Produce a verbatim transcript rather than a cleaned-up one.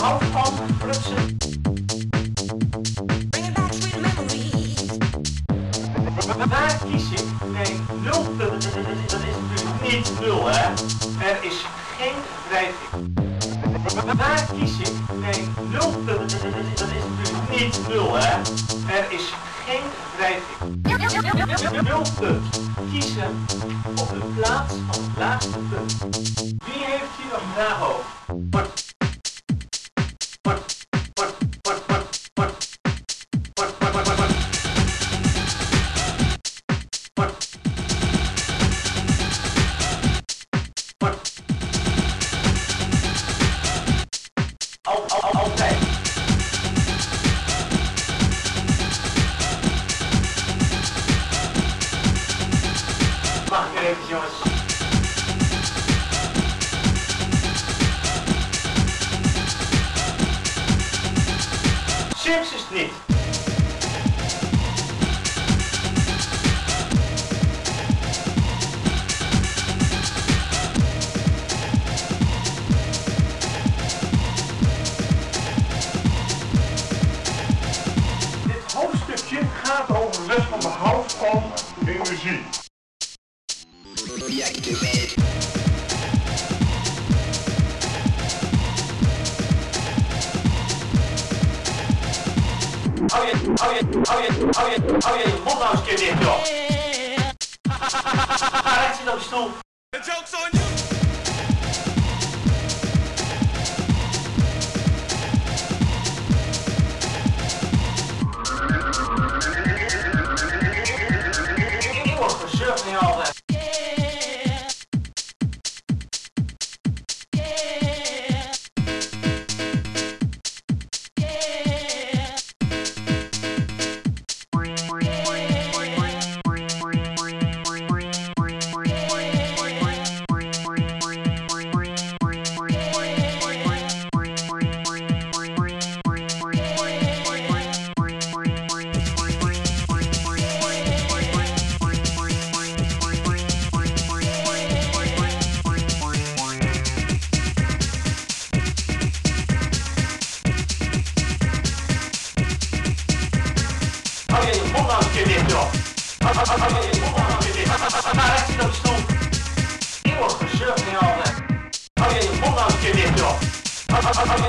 behoud van prutsen. Waar kies ik? Nee, nul punten. Dat is natuurlijk niet nul, hè? Er is geen wrijving. Waar kies ik? Nee, nul punten. Dat is natuurlijk niet nul, hè? Er is geen wrijving. Nul punt. Kiezen op de plaats van het laagste punt. Wie heeft hier nog vragen over? Wordt. Wordt. Wordt. Wordt. Wordt. Wordt. Wordt. Wordt. Wordt. Wordt. Al, al, al, altijd. Mag ik er even, jongens? Sims is het niet. Dit hoofdstukje gaat over wet van behoud van energie. Hou je, hou je, hou je, hou je, hou je je mond nou eens een keer dicht, joh. Rechts zit op de stoel. The joke's on you. Ik word gesurfd niet altijd. Hou je je mond nou eens een keer dicht, joh. Hou je je mond nou eens een keer dicht. Rechts zit op de stoel. Ik word gesurfd niet altijd. Hou je je mond nou eens een keer dicht, joh.